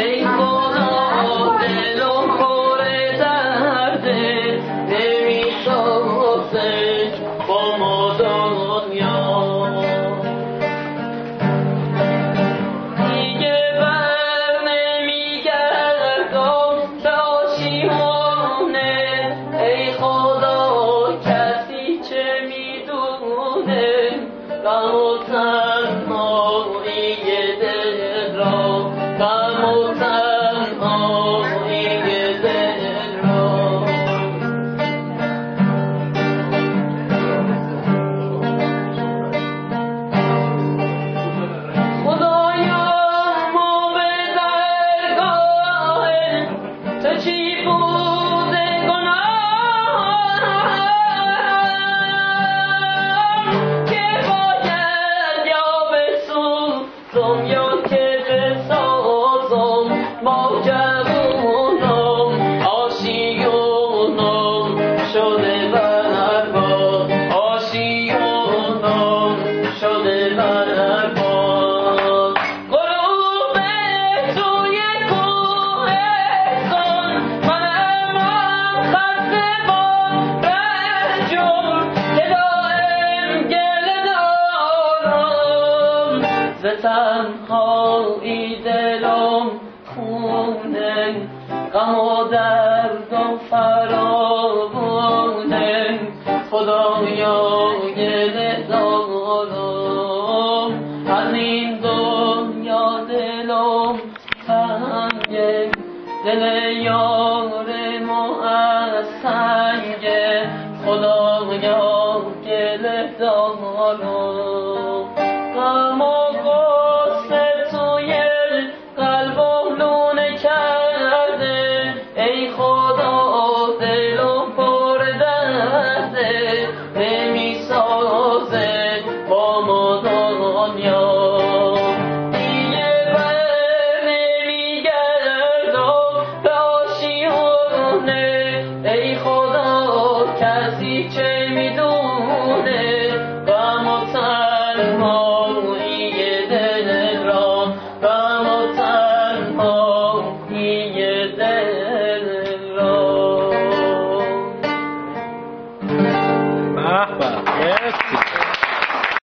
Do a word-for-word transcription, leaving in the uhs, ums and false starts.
ای خدا دلم پر درده نمیسازه با ما دنیا دیگه بر نمیگردم به آشیانه ای خدا کسی چه میدونه غم و تنهایی دل را غم و تنهایی دل را خدایا ما به درگاه تو چی بوده گناهم که باید یا بسوزم یا که بسازم ما جوونم آشیونم شده برباد آشیونم شده برباد غروب توی کوهستان منم خسته با رنجم که دائم گله دارم ز تنهایی دلم خونه غم و درد و فراوونه خدایا گله دارم از این دنیا دلم تنگه دل یارم از سنگه خدایا گله دارم غم و غصه توی قلبم لونه کرده ای خدا دلم پر درده نمیسازه با ما دنیا دیگه بر نمیگردم به آشیانه ای خدا کسی چه